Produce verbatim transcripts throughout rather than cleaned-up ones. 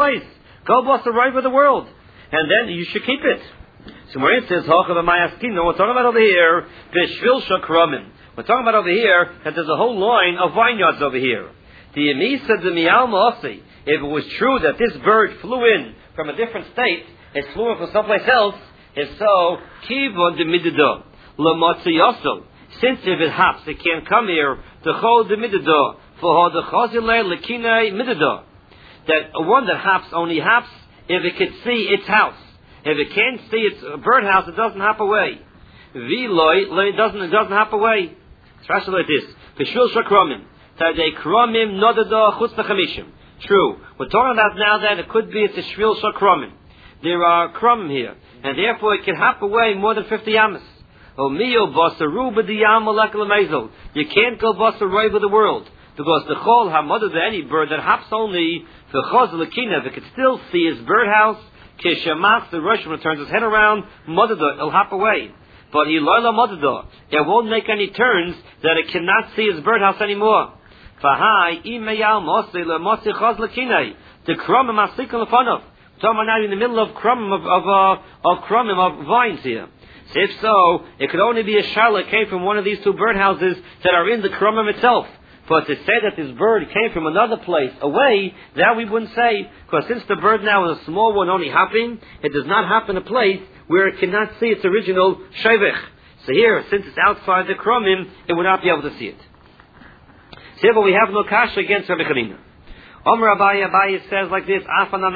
place. Go bust the right of the world. And then you should keep it. So where it says, we're talking about over here, Bishvil Shakramim. We're talking about over here that there's a whole line of vineyards over here. The Yemisa de Miyalma Asi, if it was true that this bird flew in from a different state, it flew in from someplace else, if so, Kivon de Mididah, Lamotzi Yosso. Since if it haps, it can't come here, the Chol de Mididah, for the Chazile Lekine Mididah. That one that haps only haps if it could see its house. If it can't see its birdhouse, it doesn't hop away. V'loi, it doesn't, it doesn't hop away. It's rational like this. V'shvil shakramim. Tadei kramim nodada chutz nechamishim. True. We're talking about now that it could be it's a shvil shakramim. There are kramim here. And therefore it can hop away more than fifty yamas. Omiyo basaru b'diyam malak l'mezel. You can't go basaroi with the world. Because the chol hamada, any bird that hops only, the chaz l'kina, if it could still see his birdhouse, Kishamas, the Russian turns his head around, Madada, it'll hop away. But Iloila Madada, it won't make any turns that it cannot see his birdhouse anymore. Fahai, Imeyal Mose, Lemose Chaz Lakinei, the Krumim Asikal Lefanov. Talking about now in the middle of Krumim of, of, uh, of Krumim of vines here. So if so, it could only be a Charlotte came from one of these two birdhouses that are in the Krumim itself. But to say that this bird came from another place away, that we wouldn't say, because since the bird now is a small one only hopping, it does not hop in a place where it cannot see its original shevech. So here, since it's outside the krumim, it would not be able to see it. So here, but we have no kasha against Rabbi Chanina. Omer Abaye, Abaye says like this,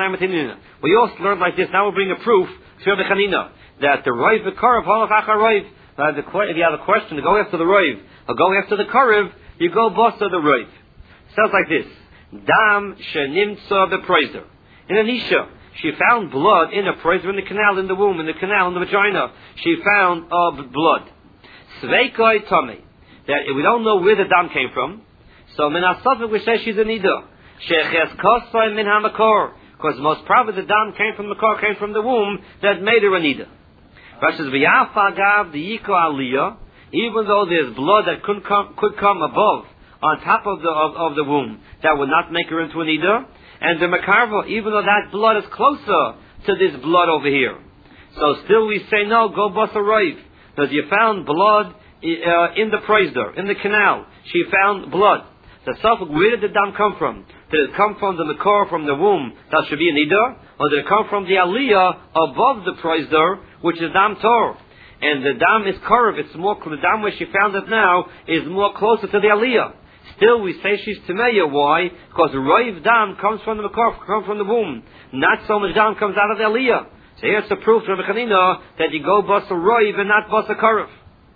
we also learned like this, now we'll bring a proof to Rabbi Chanina, that the roiv, the karav, halach achar roiv, if you have a question, to go after the roiv, or go after the karav, you go bust the roiv. Sounds like this. Dam shenimtza beproiser. In Anisha, she found blood in a proiser in the canal, in the womb, in the canal, in the vagina. She found of blood. Sveikoi tome. That we don't know where the dam came from. So min asafik we say she's a nida. Sheches kosoi min hamakor. Because most probably the dam came from the car, came from the womb that made her a nida. Rashi says v'yafa gav the yiko aliyah. Even though there's blood that could come, could come above, on top of the of, of the womb, that would not make her into an nida. And the makarva, even though that blood is closer to this blood over here. So still we say, no, go bust a roiv. Because you found blood uh, in the proiser, in the canal. She found blood. The suffolk, where did the dam come from? Did it come from the makor, from the womb, that should be a nida? Or did it come from the aliyah above the proiser, which is dam tor? And the dam is curved, it's more, the dam where she found it now is more closer to the aliyah. Still we say she's tameya. Why? Because roiv dam comes from the makor, comes from the womb. Not so much dam comes out of the aliyah. So here's the proof to Rabbi Chanina that you go bust a roiv and not bust a curve.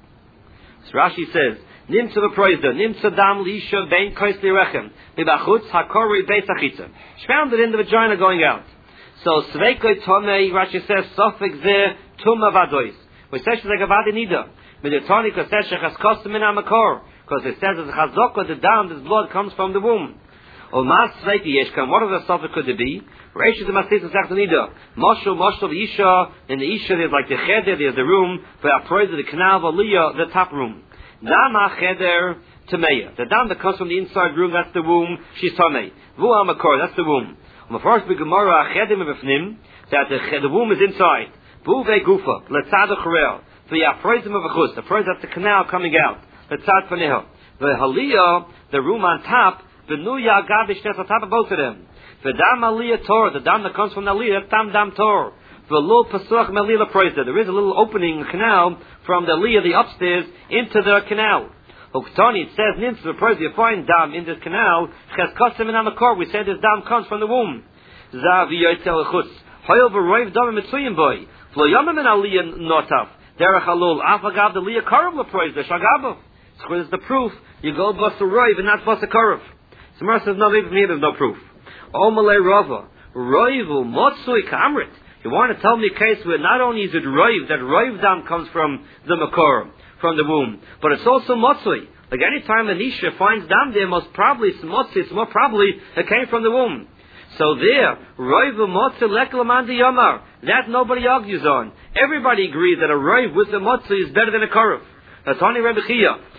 So Rashi says, Nimtza v'proizer, nimtza dam l'isha bein kois lirechem, mibachutz hakori beis achitza. She found it in the vagina going out. So sveikoi tomei, Rashi says, sofik zeh tuma vadois. We say she's like a vadi nida. Midetoni koseh shechas kosem min hamakor. Because it says that the chazokah, the dam, this blood comes from the womb. Or mas sveiki yeshkam, what other sofik could it be? Reish the mastis is after nida. Moshu, moshu, the isha, in the isha there's like the cheder, there's the room, for our praise of the canal, aliyah, the top room. Dama cheder tameya. The dam that comes from the inside room, that's the womb, she's tamei. Vu hamakor, that's the womb. On the first big gemara, chedim b'fnim, that the, the womb is inside. Buve gufa, letzad uchrel. So you have praise of a chus, the praise that's the canal coming out. Letzad paneha. The haliyah, the room on top, the nuya agavish, that's on top of both of them. The dam aliyah tor, the dam that comes from the aliyah, that's dam dam tor. The little pasuach melila praise there. There is a little opening canal from the aliyah, the upstairs, into the canal. Uktani, it says, nimtz the praise, you find dam in this canal, ches kosim in amakor, we said this dam comes from the womb. Zav yoytel chutz. Hoyel v'roiv dam mitzuyim boy. Flo yomim in aliyah notav. Derech halul, afagav the aliyah karav leproiz, the shagabav. So here's the proof, you go bust a roiv and not bust a karav. So Mar says, no, even here there's no proof. Omalei rava, roivu motsui kamrit. You want to tell me a case where not only is it roiv, that roiv dam comes from the makor, from the womb, but it's also motsui. Like any time Anisha finds dam there, most probably it's motsui, it's more probably it came from the womb. So there, roiv motsui leklaman di yomar. That nobody argues on. Everybody agrees that a roiv with the motsui is better than a karav. That's only Rebbe Chia.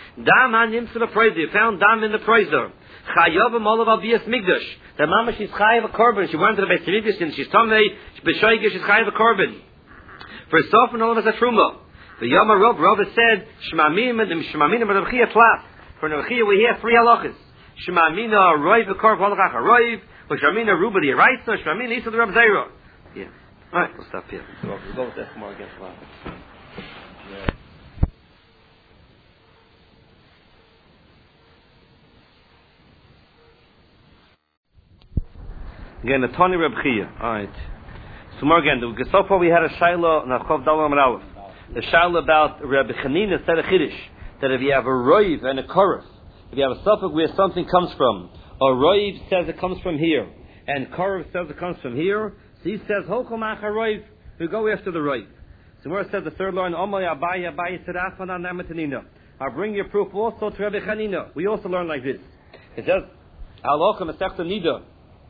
Dam hanimtza b'proiser. You found dam in the proiser. Chayavim olav al bias migdash. The mama she's chayav a korban. She went to the Beis Hamikdash and she's tamei. B'shoigish she's chayav a korban. For sofen olav as a truma. The Yom Rav Rav said Shmamim and Shmamim and Rav Chia tlat. For Rav Chia we hear three halachas. Shmamina roiv the korv halachach roiv. Shmamina ruba the eraisa. Shmamina isa the Rav Zera. Yeah. All right, we'll stop here. We'll go with that more again. Yeah. Again, the Tani Reb Chia. All right. So more again, so far we had a Shaila, Nachov Dalam Ralef. The Shaila about Reb Chanina said a Chiddush, that if you have a Roiv and a Koref, if you have a suffix where something comes from, a Roiv says it comes from here, and Koref says it comes from here, so he says, Hokomach HaRoiv, we go after the Roiv. So where it said the third line, Omay Abayi Abayi Serafana Namatanina. I'll bring your proof also to Reb Chanina. We also learn like this. It says, Alocha Masechta Nida,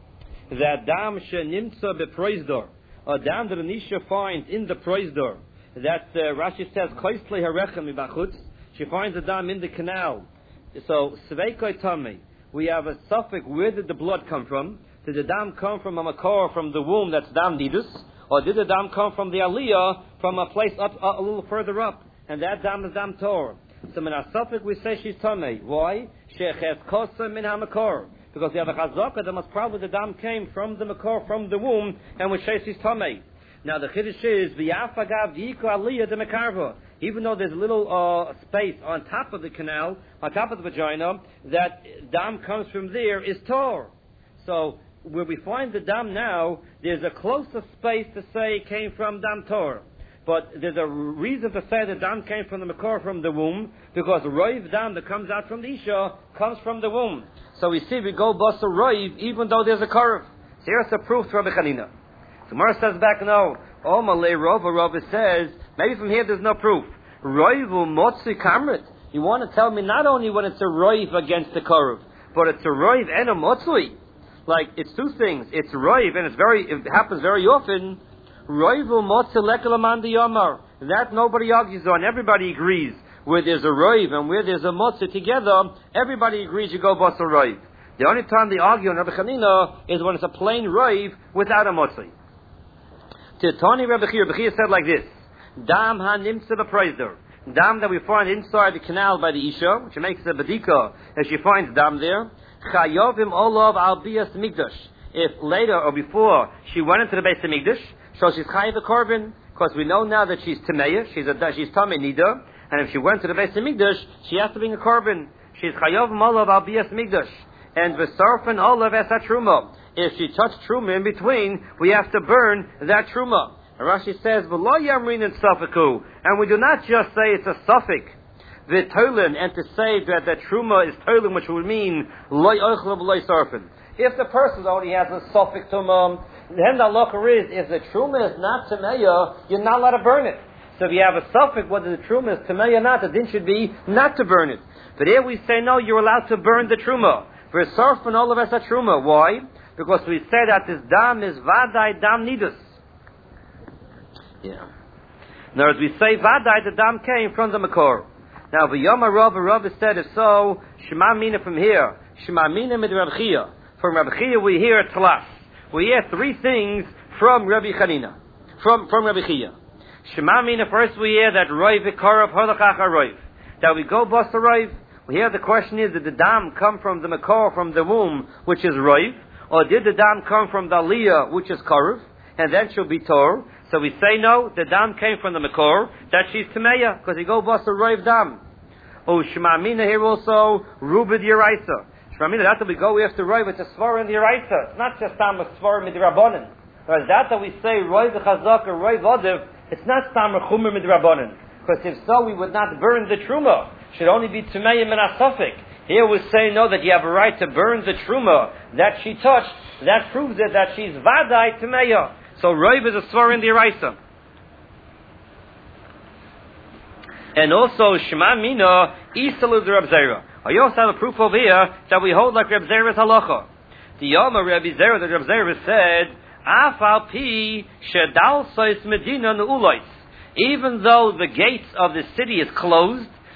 that dam she nimtza beproizdor, a dam that Anisha finds in the proizdor, that uh, Rashi says koisle harechem mibachutz, she finds a dam in the canal. So sveikoi tami, we have a suffix. Where did the blood come from? Did the dam come from a makor from the womb? That's dam nidus, or did the dam come from the aliyah from a place up uh, a little further up? And that dam is dam tor. So in our suffix we say she's tami. Why? Sheches kosa min hamakor. Because we have a chazaka that must probably the dam came from the makor, from the womb, and which says he's tamei. Now the chiddush is v'yafagav v'yiko aliyah de mekarva. Even though there's a little uh, space on top of the canal, on top of the vagina, that dam comes from there is tor. So where we find the dam now, there's a closer space to say it came from dam tor. But there's a reason to say the dam came from the makor, from the womb, because roiv dam that comes out from the isha comes from the womb. So we see we go bust a roiv even though there's a curve. So here's the proof to Rabbi Chanina. So Mara says back no. Oh Malay Rova Rova says maybe from here there's no proof. Roivu motzi kamrit. You want to tell me not only when it's a roiv against the curve, but it's a roiv and a motzui. Like it's two things. It's roiv and it's very it happens very often. Roivu motzi lekalaman yomar. That nobody argues on. Everybody agrees. Where there's a roiv and where there's a motzah together, everybody agrees you go bus a roiv. The only time they argue on Rabbi Chanina is when it's a plain roiv without a motzah. To Tani Rabbi Chia, Rabbi Chia said like this: Dam ha nimtza b'proizdor. Dam that we find inside the canal by the isha, which makes a badika, as she finds dam there. Chayovim olav al bias migdash. If later or before she went into the Beis Hamikdash, so she's chayav a korban, because we know now that she's tameya, she's a she's tamei nida. And if she went to the Beis Hamikdash, she has to bring a korban. She's chayav malav al bias migdash, and v'sarfen olav es truma. If she touched truma in between, we have to burn that truma. And Rashi says v'lo yamrin and sufiku, and we do not just say it's a suffix v'tolin, and to say that the truma is tolin, which would mean loy ochlav loy sarfen. If the person only has a suffix truma, then the halacha is if the truma is not tameya, you're not allowed to burn it. So if you have a suffix, whether the truma is tamei or not, the din should be not to burn it. But here we say, no, you're allowed to burn the truma. V'sarf and all of us a truma. Why? Because we say that this dam is vadai dam nidus. Yeah. Now, as we say vadai, the dam came from the makor. Now, v'yoma Rav Rav said, if so, shema mina from here. Shema mina mid Reb Chia. From Reb Chia we hear tlas. We hear three things from Rabbi Chanina. From, from Rabbi Chia. Shema mina, first we hear that roiv v'karav halachach roiv. That we go bust a roiv. We hear the question is, did the dam come from the makor, from the womb, which is roiv? Or did the dam come from the aliyah, which is karav? And then she'll be tor. So we say no, the dam came from the makor, that she's tameya, because he go bust a roiv dam. Oh, shema mina here also, rubid yeraisa. Shema mina, that's that we go after roiv, it's a svar in the yeraisa. It's not just tam a svar midrabanan. Whereas that that we say roiv chazak or roiv odev, it's not Stamar Chumer Midrabanan. Because if so, we would not burn the Truma. It should only be Tumei and Asafik. Here we say, no, that you have a right to burn the Truma that she touched. That proves it that she's Vadai Tumeya. So Roiv is a Svar in the Eraisa. And also, Shema Mina, Isalu the Reb Zera. I also have a proof over here that we hold like Reb Zera's halacha. The Yoma Rebbe Zera, the Reb Zera said, Afal pi shedal sois medina ne'ulois. Even though the gates of the city is closed,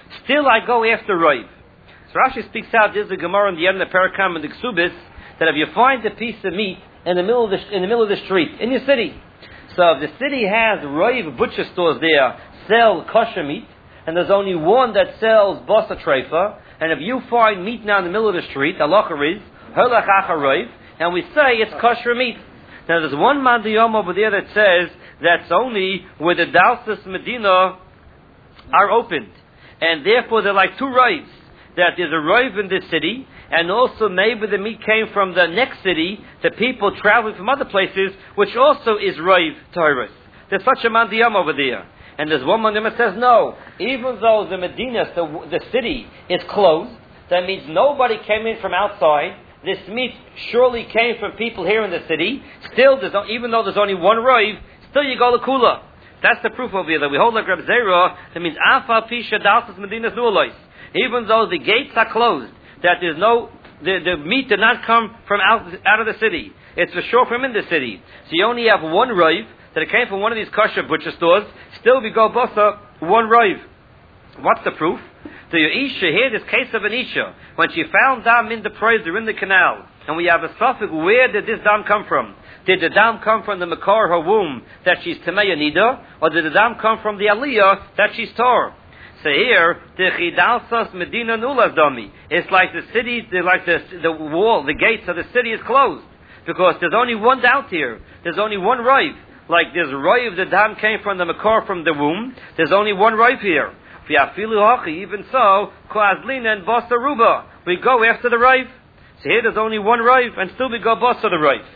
still I go after Roiv. So Rashi speaks out, there's a Gemara in the end of the Parakam and the Ksubis, that if you find a piece of meat in the middle of the, in the middle of the street, in your city, so if the city has Roiv butcher stores there, sell kosher meat, and there's only one that sells basa treifa, and if you find meat now in the middle of the street, halacha is, halach acha Roiv, and we say it's kosher meat. Now there's one mandiyom over there that says that's only where the Dalsas Medina are opened. And therefore they're like two Roivs. That there's a Roiv in this city, and also maybe the meat came from the next city, the people traveling from other places, which also is Roiv Taurus. There's such a mandiyom over there. And there's one mandiyom that says no. Even though the Medina, the, the city, is closed, that means nobody came in from outside. This meat surely came from people here in the city. Still, there's no, even though there's only one Roiv, still you go to Kula. That's the proof over here that we hold like Reb Zera. That means Afa Pisha Dalsas Medina's Nualois. Even though the gates are closed, that there's no the, the meat did not come from out out of the city. It's for sure from in the city. So you only have one Roiv that it came from one of these kosher butcher stores. Still, we go basa one Roiv. What's the proof? So your Isha here, this case of an Isha, when she found dam in the Praiser, in the canal, and we have a suffix, where did this dam come from? Did the dam come from the Makar, her womb, that she's Tameya Nida, or did the dam come from the Aliyah, that she's Tor? So here, the Chidalsas Medina Nulas Dami. It's like the city, like the, the wall, the gates of the city is closed. Because there's only one doubt here. There's only one Roiv. Like there's Roiv, the dam came from the Makar, from the womb. There's only one Roiv here. Even so, Koazlina and Bosa Ruba, we go after the Roiv. So here there's only one Roiv, and still we go Bosa the Roiv.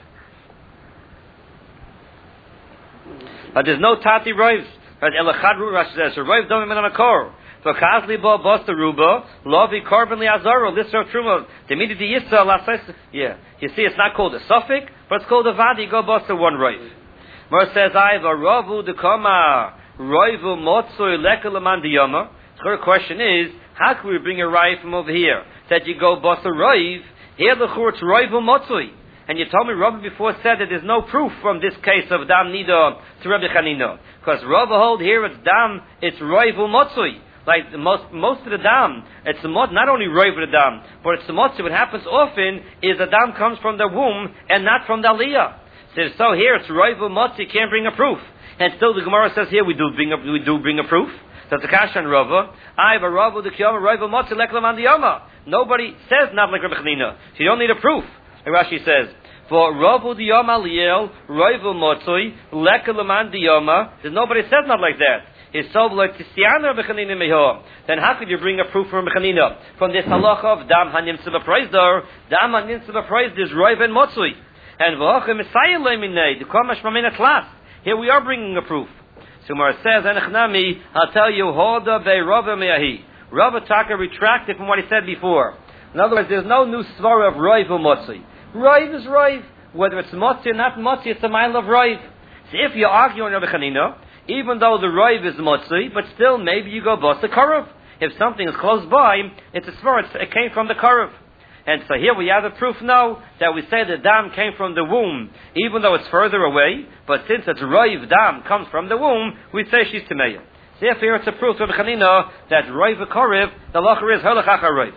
But there's no Tati Roivs. But Elachad Rashi says, Roiv Domim and Makar. So Kazli Bo Bosa Ruba, Lovi Korban Liazaro, Lisra Truma, the Midi Yissa, Lasais. Yeah. You see, it's not called a suffix, but it's called a Vadi, go Bosa one Roiv. Mer says, I have a Ravu de Koma. Roivu Motsoy Lekalaman Diyama. The question is, how can we bring a Roiv from over here? That you go Bosa Roiv, here the Church Roivu Motsoy. And you told me Rabbi before said that there's no proof from this case of Dam Nida to Rabbi Chanina. Because Rabbi hold here it's Dam, it's Roivu Motsoy. Like the most most of the Dam, it's the mot, not only Roivu the Dam, but it's the Motsoy. What happens often is the Dam comes from the womb and not from the Aliyah. So, so here it's Roivu Motsoy, you can't bring a proof. And still the Gemara says here we do bring a, we do bring a proof. That's the Kasha and Rava. I have a Rava the Kiyama, Roivu Motsoy Leklaman Diyama. Nobody says not like Rabbi Chanina. So you don't need a proof. And Rashi says, for Ravu Diyama Liel, Roivu Motsoy, Lekalaman Diyama, there's nobody says not like that. It's so like Tisyana Rabbi Chanina Meho. Then how could you bring a proof from Rabbi Chanina? From this halacha of Dam Hanim Sibapraisdar, Dam Hanim Sibapraisdar is Roiv and Motsoy. And V'acha Messiah Leminei, the Komash Mamina Tlas. Here we are bringing a proof. So Mar says, Enechnami, I'll tell you, Hoda Be Rava Meahi. Rava Taka retracted from what he said before. In other words, there's no new svara of Roiv or Motzi. Roiv is Roiv. Whether it's Motzi or not Motzi, it's a mile of Roiv. So if you argue on Rabbi Chanina, even though the Roiv is Motzi, but still maybe you go bust the Karev. If something is close by, it's a svara, it came from the Karev. And so here we have the proof now that we say the dam came from the womb, even though it's further away. But since it's Roiv dam comes from the womb, we say she's Tameya. So here it's a proof to Rabbi Chanina that Roiv Karev, the lacher is Halachacha Roiv.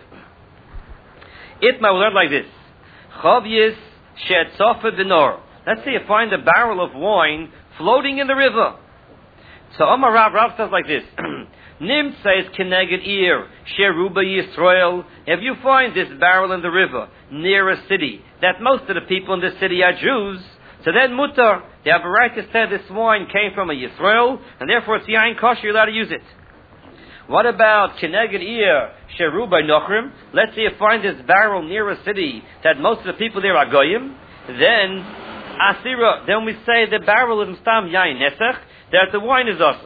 Itma we learn like this: Chavyis she'etzofa b'nor. Let's say you find a barrel of wine floating in the river. So Omar Rav Rav says like this. Nim says Keneged Ir, Sheruba Yisrael. If you find this barrel in the river near a city, that most of the people in the city are Jews, so then mutar, they have a right to say this wine came from a Yisrael, and therefore it's yain kosher, you're allowed to use it. What about Keneged Ir, Sheruba Nochrim? Let's say you find this barrel near a city that most of the people there are Goyim, then Asira, then we say the barrel is Stam Yain Nesach, that the wine is also.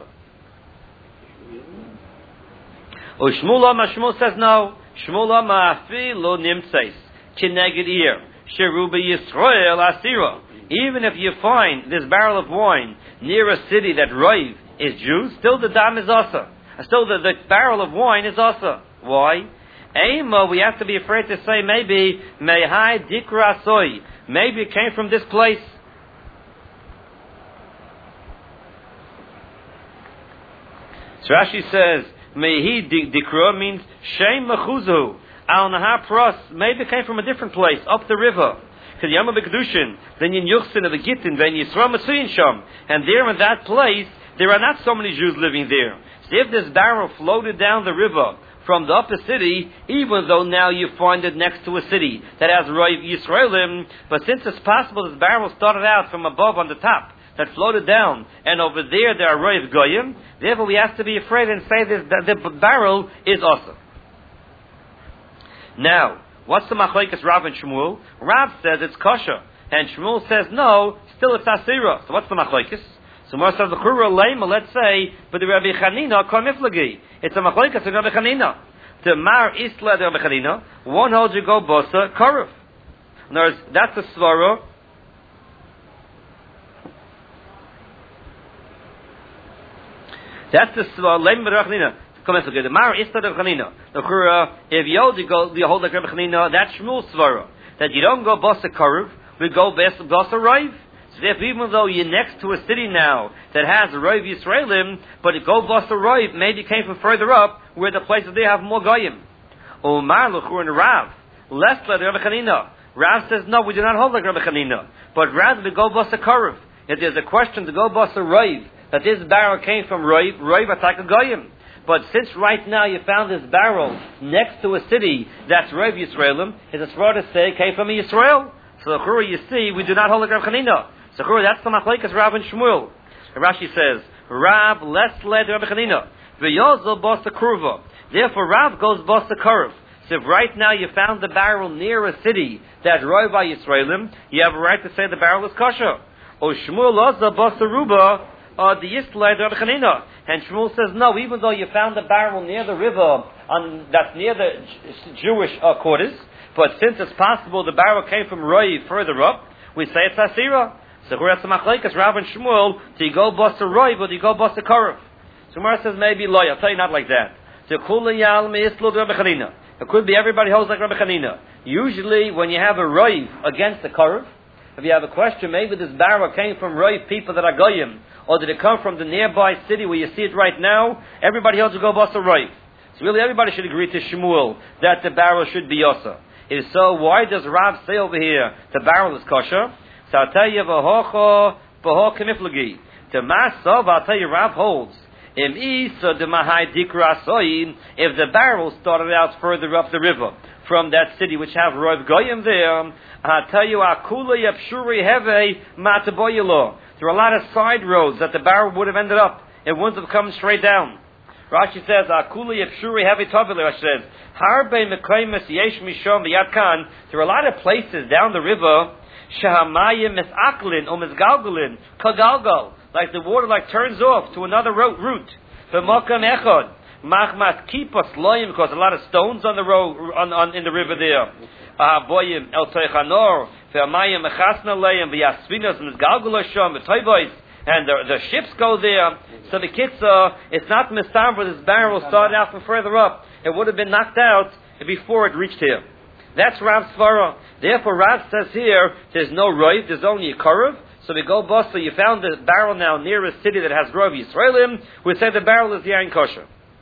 Oh, Shmuel Amar, Shmuel says no. Shmuel Amar afi lo nimtzeis kineged ir sheruba Yisrael asira. Even if you find this barrel of wine near a city that Roiv is Jews, still the dam is asa. Still the, the barrel of wine is asa. Why? Ema, we have to be afraid to say maybe mehai dikra soy. Maybe it came from this place. So Rashi says, Mehi dikra means Shem Mechuzu. Al Nahar Pros, maybe it came from a different place, up the river. Because Yama Bekadushin, then Yin Yuchsin of the Gittin, then Yisrael Matsuyin Sham. And there in that place, there are not so many Jews living there. So if this barrel floated down the river from the upper city, even though now you find it next to a city that has Roiv Yisraelim, but since it's possible this barrel started out from above on the top, that floated down, and over there there are Roiv Goyim, therefore we have to be afraid and say this, that the barrel is awesome. Now, what's the machlekes Rav and Shmuel? Rav says it's kosher, and Shmuel says no, still it's asira. So what's the machlekes? So Mar says the Chura Lema, let's say, but the Rabbi Chanina Kamiflagi. It's a machlekes of Rabbi Chanina. The Mar Isla de Rabbi Chanina, one holds you go bosa karev. In other words, that's a svara. That's the svara Lema de Rabbi Chanina. The Mar Isla de Rabbi Chanina. The Chura, if you hold you go, you hold like Rabbi Chanina, that's Shmuel svara. That you don't go bosa karev, we go bosa raiv. So if even though you're next to a city now that has a Roiv Yisraelim, but it go bust a Roiv, maybe it came from further up, where the places they have more Goyim. Omar Luchur and Rav, less like Rabbi Chanina. Rav says, no, we do not hold like Rabbi Chanina, but rather we go bust a Karev. If there's a question to go bust a Roiv, that this barrel came from Roiv, Roiv attack a Goyim. But since right now you found this barrel next to a city that's Roiv Yisraelim, it's a to say it came from Yisrael. So the Chura, you see, we do not hold like Rabbi Chanina. So that's the machlekes Rav and Shmuel. Rashi says, Rav less led Rabbi Chanina. V'yozel bos the kurva. Therefore Rav goes bos the kurv. So if right now you found the barrel near a city that's Roiv Yisraelim, you have a right to say the barrel is kosher. O Shmuel also bos the ruba, or the yisled Rabbi Chanina. And Shmuel says, no, even though you found the barrel near the river, on, that's near the Jewish uh, quarters, but since it's possible the barrel came from Roiv further up, we say it's asira. So who has the machlekes Rav and Shmuel? Do you go bust a Roiv or do you go bust a Karev? So Mar says maybe loy. I'll tell you not like that. So Kulayal meislu Rabbi Chanina. It could be everybody holds like Rabbi Chanina. Usually when you have a Roiv against a Karev, if you have a question, maybe this barrel came from Roiv people that are Goyim, or did it come from the nearby city where you see it right now? Everybody holds to go bust a Roiv. So really everybody should agree to Shmuel that the barrel should be Yosa. If so, why does Rav say over here the barrel is kosher? So I'll tell you, v'hocho, v'ho kemiflagi. The Masov, I'll tell you, Rav holds. Im isa de mahai dikra soyin, if the barrel started out further up the river, from that city which have Roiv Goyim there, I'll tell you, akula yapshuri heve mataboyelo. There are a lot of side roads that the barrel would have ended up. It wouldn't have come straight down. Rashi says, akula yapshuri heve tovile, Rashi says, harbe mekaymes yesh mishom v'yatkan. There are a lot of places down the river, Shahamayim misaklin or misgalgalin kagalgal, like the water like turns off to another route. V'makam echad machmas kipas loyim, because a lot of stones on the road on, on in the river there. Ahaboyim el toichanor v'amayim mechasna loyim v'yasvinas misgalgal sham v'toybois, and the, the ships go there. So the kitzah, it's not mistam where this barrel started out from further up. It would have been knocked out before it reached here. That's Rav's svara. Therefore, Rav says here, there's no Roiv, there's only a Karev. So we go bust, so you found the barrel now near a city that has Roiv Yisraelim, we say the barrel is Yain kosher.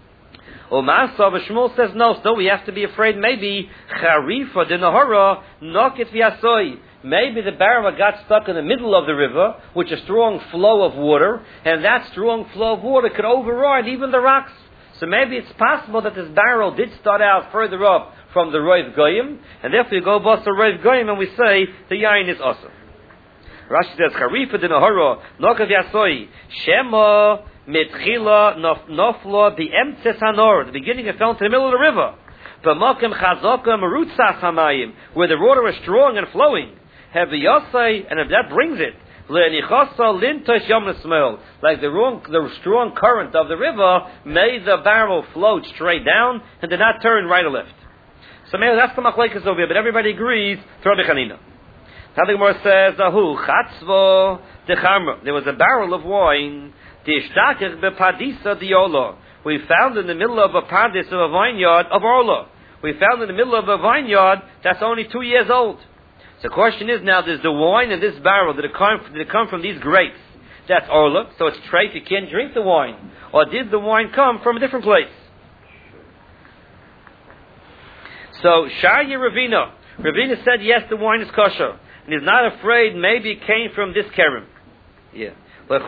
Umasav, Shmuel says no, so we have to be afraid maybe, Charifa de Nahara, Nokit V'yasoi. Maybe the barrel got stuck in the middle of the river, which is a strong flow of water, and that strong flow of water could override even the rocks. So maybe it's possible that this barrel did start out further up from the Roiv Goyim, and therefore you go bust the Roiv Goyim and we say the yain is awesome. Rashi says, Charifa de Nahara, Nokav Yasoi, Shema, Mitchila, Nofla, the Emtses Hanor, the beginning it fell into the middle of the river. B'makim Chazaka, Merutzas Hamayim, where the water is strong and flowing. Have the Yasai, and if that brings it, like the, wrong, the strong current of the river made the barrel float straight down and did not turn right or left. So maybe that's the machlekes over here, but everybody agrees to Rabbi Chanina. Now the Gemara says, Ahu chatzvo dechamra. There was a barrel of wine. Dishtakich bepadisa diola. We found in the middle of a padis of a vineyard of Orla. We found in the middle of a vineyard that's only two years old. So the question is now, there's the wine in this barrel. Did it come, did it come from these grapes? That's Orla, so it's treif, you can't drink the wine. Or did the wine come from a different place? So, Shaya Ravina. Ravina said, yes, the wine is kosher. And he's not afraid maybe it came from this kerem. Yeah. Like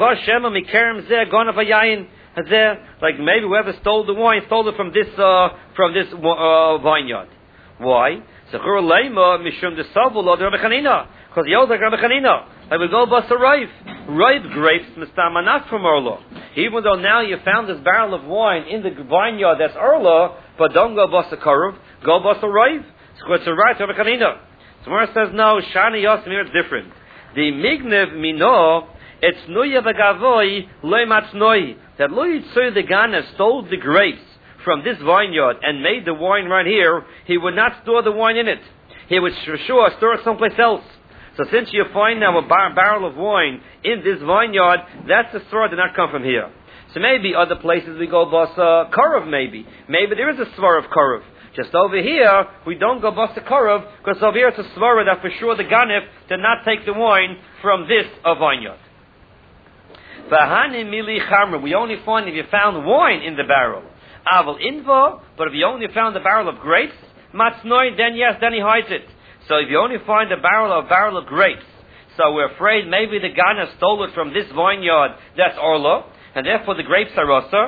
maybe whoever stole the wine stole it from this uh, from this uh, vineyard. Why? Because he owes like Rabbi Chanina. Like we go bust a ripe. Ripe grapes, mistama, not from Orla. Even though now you found this barrel of wine in the vineyard that's Orla, but don't go bust a karuv, go bust a ripe. It's a right Rabbi Chanina. Tomorrow says no, Shani Yosim here it's different. The Mignev Mino, it's Nuya Vagavoy, Loy Matznoi. That Loy Yitzur the Gana stole the grapes from this vineyard and made the wine right here, he would not store the wine in it. He would for sure store it someplace else. So since you find now a bar- barrel of wine in this vineyard, that's the store that did not come from here. So maybe other places we go bust a Korov maybe. Maybe there is a svar of Korov. Just over here, we don't go bust a Korov, because over here it's a svara that for sure the Ganef did not take the wine from this uh, vineyard. V'hani mili chamra. We only find if you found wine in the barrel. Aval inva, but if you only found a barrel of grapes, matznoi, then yes, then he hides it. So if you only find a barrel of barrel of grapes, so we're afraid maybe the Ganef stole it from this vineyard, that's Orla, and therefore the grapes are rasa.